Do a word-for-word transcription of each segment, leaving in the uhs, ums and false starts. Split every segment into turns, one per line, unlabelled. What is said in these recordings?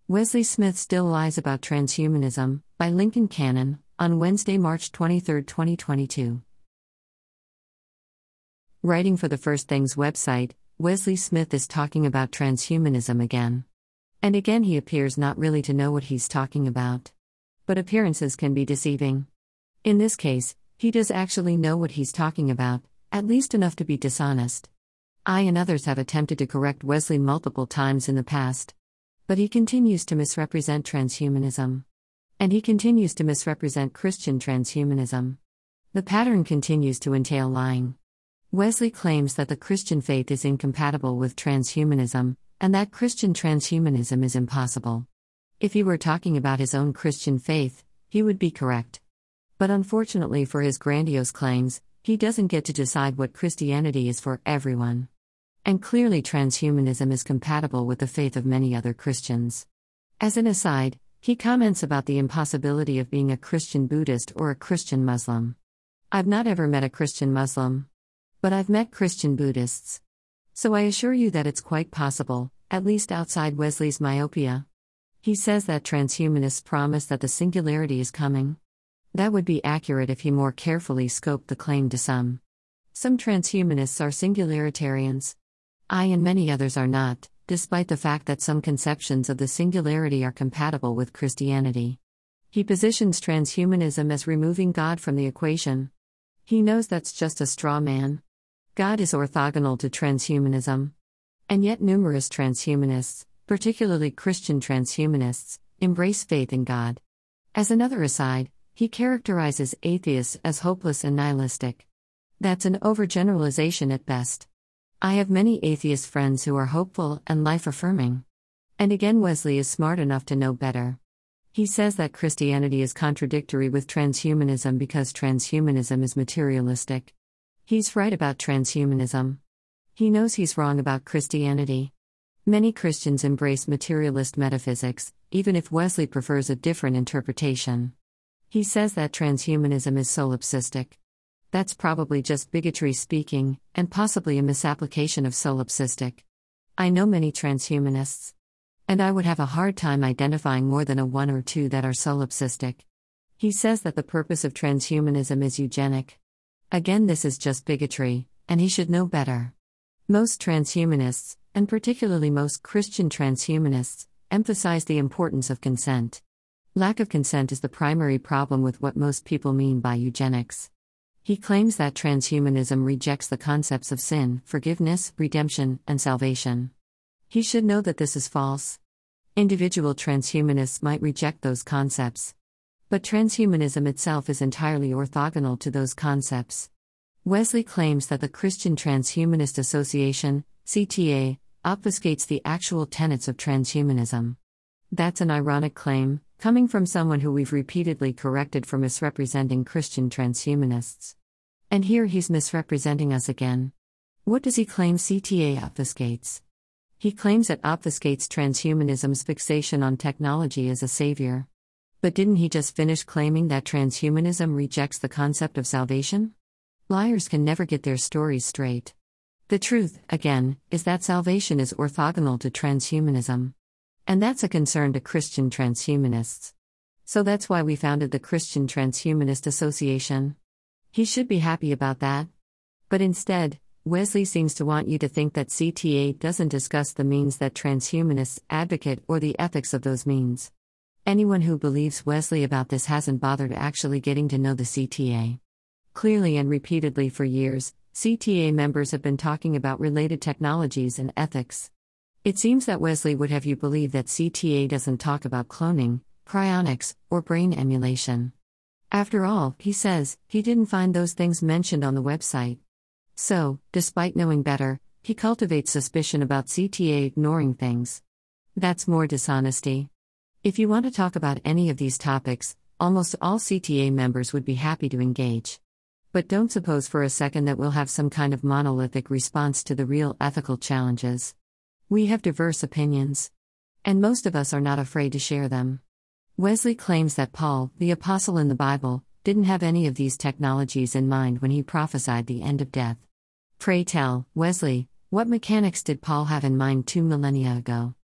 Wesley Smith Still Lies About Transhumanism, by Lincoln Cannon, on Wednesday, March twenty-third, twenty twenty-two. Writing for the First Things website, Wesley Smith is talking about transhumanism again. And again he appears not really to know what he's talking about. But appearances can be deceiving. In this case, he does actually know what he's talking about, at least enough to be dishonest. I and others have attempted to correct Wesley multiple times in the past. But he continues to misrepresent transhumanism. And he continues to misrepresent Christian transhumanism. The pattern continues to entail lying. Wesley claims that the Christian faith is incompatible with transhumanism, and that Christian transhumanism is impossible. If he were talking about his own Christian faith, he would be correct. But unfortunately for his grandiose claims, he doesn't get to decide what Christianity is for everyone. And clearly transhumanism is compatible with the faith of many other Christians. As an aside, he comments about the impossibility of being a Christian Buddhist or a Christian Muslim. I've not ever met a Christian Muslim. But I've met Christian Buddhists. So I assure you that it's quite possible, at least outside Wesley's myopia. He says that transhumanists promise that the singularity is coming. That would be accurate if he more carefully scoped the claim to some. Some transhumanists are singularitarians. I and many others are not, despite the fact that some conceptions of the singularity are compatible with Christianity. He positions transhumanism as removing God from the equation. He knows that's just a straw man. God is orthogonal to transhumanism. And yet numerous transhumanists, particularly Christian transhumanists, embrace faith in God. As another aside, he characterizes atheists as hopeless and nihilistic. That's an overgeneralization at best. I have many atheist friends who are hopeful and life-affirming. And again Wesley is smart enough to know better. He says that Christianity is contradictory with transhumanism because transhumanism is materialistic. He's right about transhumanism. He knows he's wrong about Christianity. Many Christians embrace materialist metaphysics, even if Wesley prefers a different interpretation. He says that transhumanism is solipsistic. That's probably just bigotry speaking, and possibly a misapplication of solipsistic. I know many transhumanists. And I would have a hard time identifying more than a one or two that are solipsistic. He says that the purpose of transhumanism is eugenic. Again, this is just bigotry, and he should know better. Most transhumanists, and particularly most Christian transhumanists, emphasize the importance of consent. Lack of consent is the primary problem with what most people mean by eugenics. He claims that transhumanism rejects the concepts of sin, forgiveness, redemption, and salvation. He should know that this is false. Individual transhumanists might reject those concepts. But transhumanism itself is entirely orthogonal to those concepts. Wesley claims that the Christian Transhumanist Association, C T A, obfuscates the actual tenets of transhumanism. That's an ironic claim, coming from someone who we've repeatedly corrected for misrepresenting Christian transhumanists. And here he's misrepresenting us again. What does he claim C T A obfuscates? He claims it obfuscates transhumanism's fixation on technology as a savior. But didn't he just finish claiming that transhumanism rejects the concept of salvation? Liars can never get their stories straight. The truth, again, is that salvation is orthogonal to transhumanism. And that's a concern to Christian transhumanists. So that's why we founded the Christian Transhumanist Association. He should be happy about that. But instead, Wesley seems to want you to think that C T A doesn't discuss the means that transhumanists advocate or the ethics of those means. Anyone who believes Wesley about this hasn't bothered actually getting to know the C T A. Clearly and repeatedly for years, C T A members have been talking about related technologies and ethics. It seems that Wesley would have you believe that C T A doesn't talk about cloning, cryonics, or brain emulation. After all, he says, he didn't find those things mentioned on the website. So, despite knowing better, he cultivates suspicion about C T A ignoring things. That's more dishonesty. If you want to talk about any of these topics, almost all C T A members would be happy to engage. But don't suppose for a second that we'll have some kind of monolithic response to the real ethical challenges. We have diverse opinions. And most of us are not afraid to share them. Wesley claims that Paul, the apostle in the Bible, didn't have any of these technologies in mind when he prophesied the end of death. Pray tell, Wesley, what mechanics did Paul have in mind two millennia ago?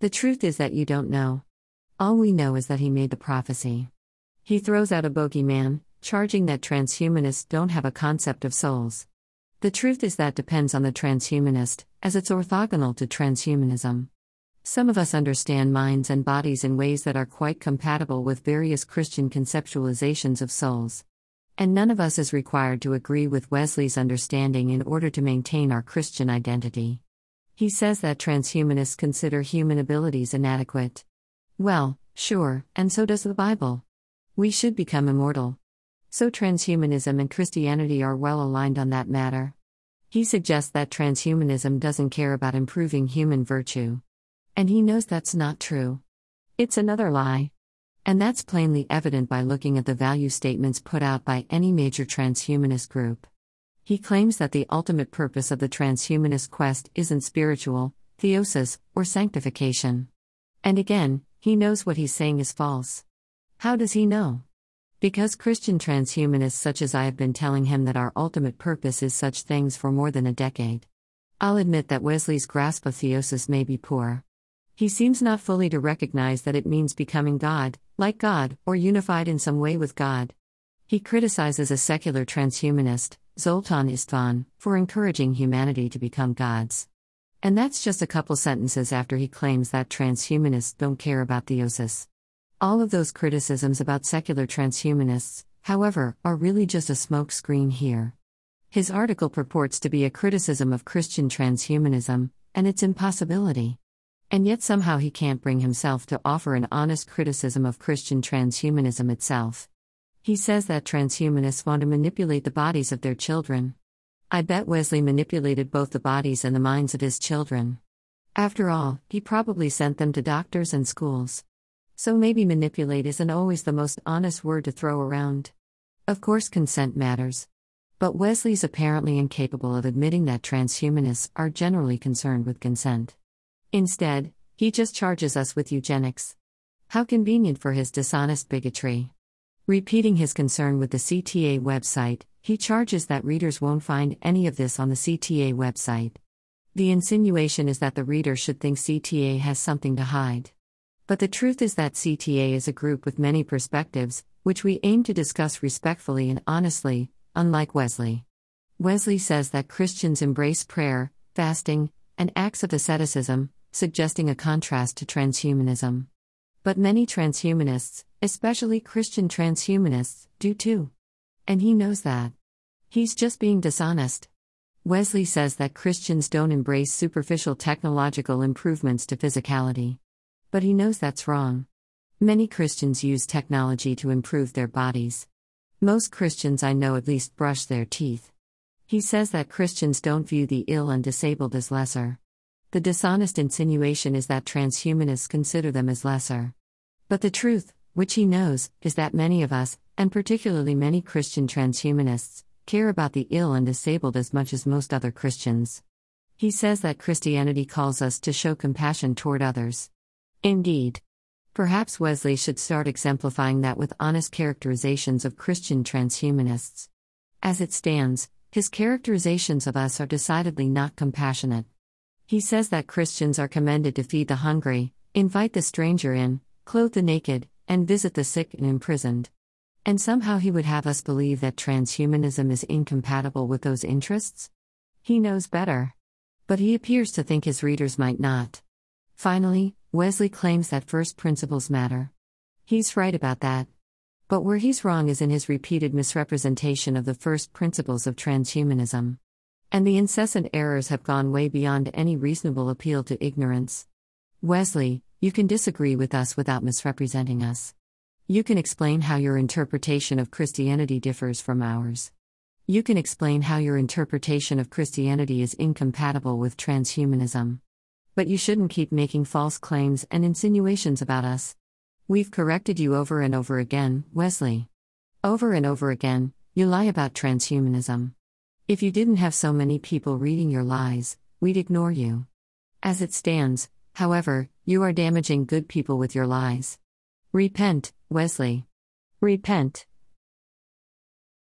The truth is that you don't know. All we know is that he made the prophecy. He throws out a bogeyman, charging that transhumanists don't have a concept of souls. The truth is that depends on the transhumanist, as it's orthogonal to transhumanism. Some of us understand minds and bodies in ways that are quite compatible with various Christian conceptualizations of souls. And none of us is required to agree with Wesley's understanding in order to maintain our Christian identity. He says that transhumanists consider human abilities inadequate. Well, sure, and so does the Bible. We should become immortal. So transhumanism and Christianity are well aligned on that matter. He suggests that transhumanism doesn't care about improving human virtue. And he knows that's not true. It's another lie. And that's plainly evident by looking at the value statements put out by any major transhumanist group. He claims that the ultimate purpose of the transhumanist quest isn't spiritual, theosis, or sanctification. And again, he knows what he's saying is false. How does he know? Because Christian transhumanists such as I have been telling him that our ultimate purpose is such things for more than a decade. I'll admit that Wesley's grasp of theosis may be poor. He seems not fully to recognize that it means becoming God, like God, or unified in some way with God. He criticizes a secular transhumanist, Zoltan Istvan, for encouraging humanity to become gods. And that's just a couple sentences after he claims that transhumanists don't care about theosis. All of those criticisms about secular transhumanists, however, are really just a smokescreen here. His article purports to be a criticism of Christian transhumanism, and its impossibility. And yet somehow he can't bring himself to offer an honest criticism of Christian transhumanism itself. He says that transhumanists want to manipulate the bodies of their children. I bet Wesley manipulated both the bodies and the minds of his children. After all, he probably sent them to doctors and schools. So maybe manipulate isn't always the most honest word to throw around. Of course, consent matters. But Wesley's apparently incapable of admitting that transhumanists are generally concerned with consent. Instead, he just charges us with eugenics. How convenient for his dishonest bigotry. Repeating his concern with the C T A website, he charges that readers won't find any of this on the C T A website. The insinuation is that the reader should think C T A has something to hide. But the truth is that C T A is a group with many perspectives, which we aim to discuss respectfully and honestly, unlike Wesley. Wesley says that Christians embrace prayer, fasting, and acts of asceticism, suggesting a contrast to transhumanism. But many transhumanists, especially Christian transhumanists, do too. And he knows that. He's just being dishonest. Wesley says that Christians don't embrace superficial technological improvements to physicality. But he knows that's wrong. Many Christians use technology to improve their bodies. Most Christians I know at least brush their teeth. He says that Christians don't view the ill and disabled as lesser. The dishonest insinuation is that transhumanists consider them as lesser. But the truth, which he knows, is that many of us, and particularly many Christian transhumanists, care about the ill and disabled as much as most other Christians. He says that Christianity calls us to show compassion toward others. Indeed. Perhaps Wesley should start exemplifying that with honest characterizations of Christian transhumanists. As it stands, his characterizations of us are decidedly not compassionate. He says that Christians are commended to feed the hungry, invite the stranger in, clothe the naked, and visit the sick and imprisoned. And somehow he would have us believe that transhumanism is incompatible with those interests? He knows better. But he appears to think his readers might not. Finally, Wesley claims that first principles matter. He's right about that. But where he's wrong is in his repeated misrepresentation of the first principles of transhumanism. And the incessant errors have gone way beyond any reasonable appeal to ignorance. Wesley, you can disagree with us without misrepresenting us. You can explain how your interpretation of Christianity differs from ours. You can explain how your interpretation of Christianity is incompatible with transhumanism. But you shouldn't keep making false claims and insinuations about us. We've corrected you over and over again, Wesley. Over and over again, you lie about transhumanism. If you didn't have so many people reading your lies, we'd ignore you. As it stands, however, you are damaging good people with your lies. Repent, Wesley. Repent.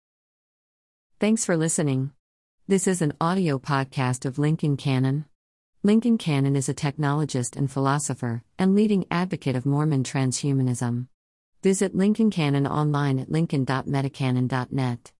Thanks for listening. This is an audio podcast of Lincoln Canon. Lincoln Cannon is a technologist and philosopher, and leading advocate of Mormon transhumanism. Visit Lincoln Cannon online at lincoln dot metacanon dot net.